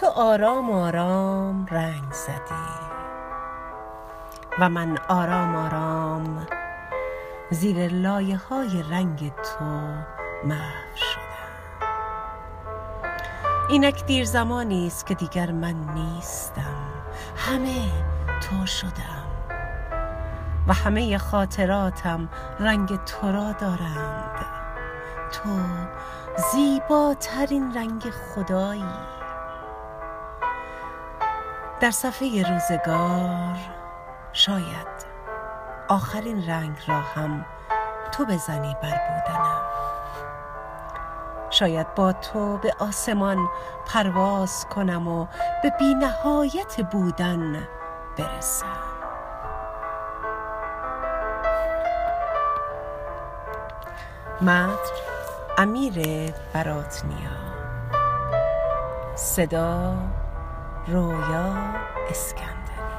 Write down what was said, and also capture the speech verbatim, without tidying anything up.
تو آرام آرام رنگ زدی و من آرام آرام زیر لایه های رنگ تو محو شدم. اینک دیر زمانی است که دیگر من نیستم، همه تو شدم و همه خاطراتم رنگ تو را دارند. تو زیباترین رنگ خدایی. در صفحه روزگار شاید آخرین رنگ را هم تو بزنی بر بودنم. شاید با تو به آسمان پرواز کنم و به بی نهایت بودن برسم. متن امیر براتنیا، صدا رویا اسکندری.